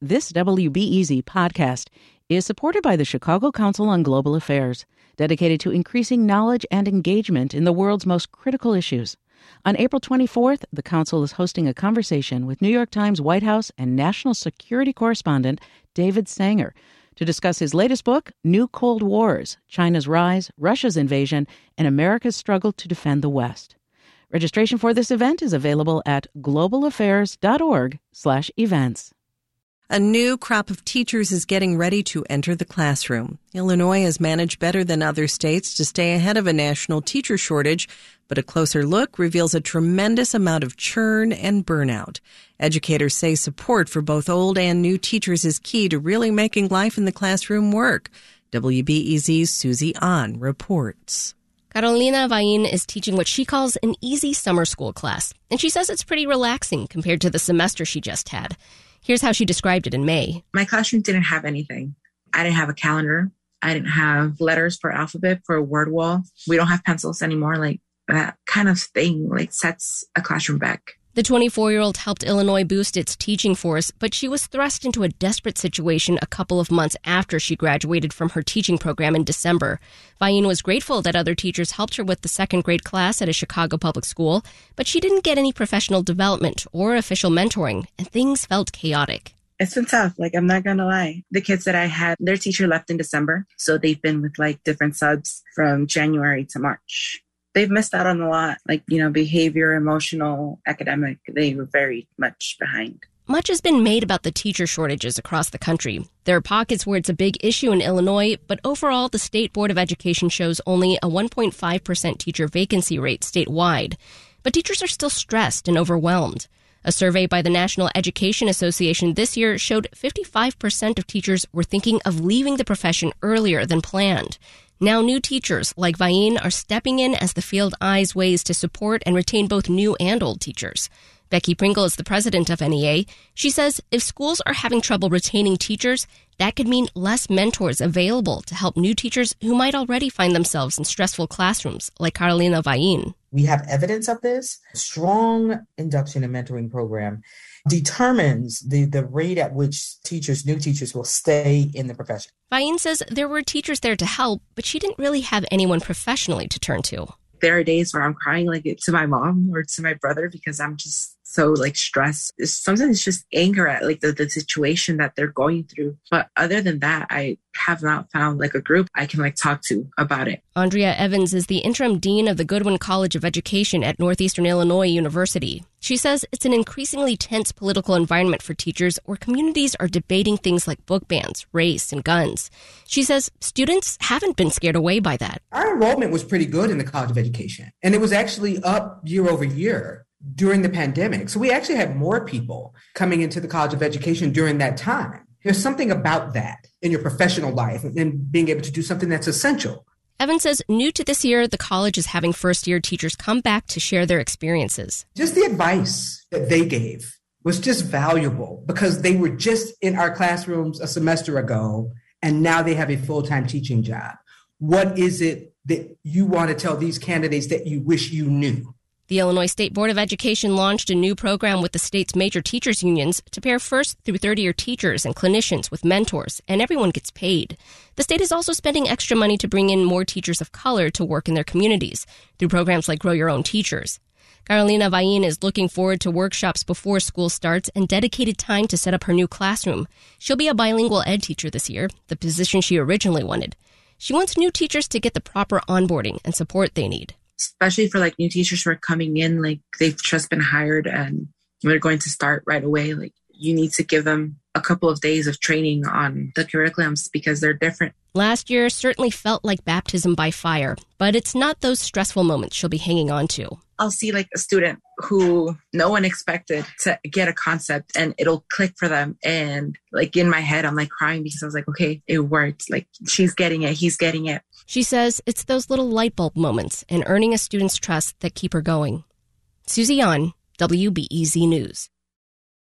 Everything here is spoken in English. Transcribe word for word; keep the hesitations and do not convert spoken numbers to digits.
This W B E Z podcast is supported by the Chicago Council on Global Affairs, dedicated to increasing knowledge and engagement in the world's most critical issues. On April twenty-fourth, the Council is hosting a conversation with New York Times White House and National Security Correspondent David Sanger to discuss his latest book, New Cold Wars, China's Rise, Russia's Invasion, and America's Struggle to Defend the West. Registration for this event is available at globalaffairs.org slash events. A new crop of teachers is getting ready to enter the classroom. Illinois has managed better than other states to stay ahead of a national teacher shortage, but a closer look reveals a tremendous amount of churn and burnout. Educators say support for both old and new teachers is key to really making life in the classroom work. W B E Z's Susie An reports. Carolina Vain is teaching what she calls an easy summer school class, and she says it's pretty relaxing compared to the semester she just had. Here's how she described it in May. My classroom didn't have anything. I didn't have a calendar. I didn't have letters for alphabet, for a word wall. We don't have pencils anymore. Like that kind of thing like sets a classroom back. The twenty-four-year-old helped Illinois boost its teaching force, but she was thrust into a desperate situation a couple of months after she graduated from her teaching program in December. Vain was grateful that other teachers helped her with the second grade class at a Chicago public school, but she didn't get any professional development or official mentoring, and things felt chaotic. It's been tough. Like, I'm not going to lie. The kids that I had, their teacher left in December, so they've been with like different subs from January to March. They've missed out on a lot, like, you know, behavior, emotional, academic. They were very much behind. Much has been made about the teacher shortages across the country. There are pockets where it's a big issue in Illinois, but overall, the State Board of Education shows only a one point five percent teacher vacancy rate statewide. But teachers are still stressed and overwhelmed. A survey by the National Education Association this year showed fifty-five percent of teachers were thinking of leaving the profession earlier than planned. Now new teachers like Vain are stepping in as the field eyes ways to support and retain both new and old teachers. Becky Pringle is the president of N E A. She says if schools are having trouble retaining teachers, that could mean less mentors available to help new teachers who might already find themselves in stressful classrooms, like Carolina Vain. We have evidence of this. Strong induction and mentoring program determines the, the rate at which teachers, new teachers, will stay in the profession. Vain says there were teachers there to help, but she didn't really have anyone professionally to turn to. There are days where I'm crying like to my mom or to my brother because I'm just so like stressed. Sometimes it's just anger at like the, the situation that they're going through. But other than that, I have not found like a group I can like talk to about it. Andrea Evans is the interim dean of the Goodwin College of Education at Northeastern Illinois University. She says it's an increasingly tense political environment for teachers where communities are debating things like book bans, race, and guns. She says students haven't been scared away by that. Our enrollment was pretty good in the College of Education, and it was actually up year over year during the pandemic. So we actually had more people coming into the College of Education during that time. There's something about that in your professional life and being able to do something that's essential. Evans says new to this year, the college is having first-year teachers come back to share their experiences. Just the advice that they gave was just valuable because they were just in our classrooms a semester ago, and now they have a full-time teaching job. What is it that you want to tell these candidates that you wish you knew? The Illinois State Board of Education launched a new program with the state's major teachers unions to pair first through third-year teachers and clinicians with mentors, and everyone gets paid. The state is also spending extra money to bring in more teachers of color to work in their communities through programs like Grow Your Own Teachers. Carolina Vain is looking forward to workshops before school starts and dedicated time to set up her new classroom. She'll be a bilingual ed teacher this year, the position she originally wanted. She wants new teachers to get the proper onboarding and support they need. Especially for like new teachers who are coming in, like they've just been hired and they're going to start right away. Like you need to give them a couple of days of training on the curriculums because they're different. Last year certainly felt like baptism by fire, but it's not those stressful moments she'll be hanging on to. I'll see like a student who no one expected to get a concept and it'll click for them. And like in my head, I'm like crying because I was like, okay, it worked. Like she's getting it. He's getting it. She says it's those little light bulb moments and earning a student's trust that keep her going. Susie An, W B E Z News.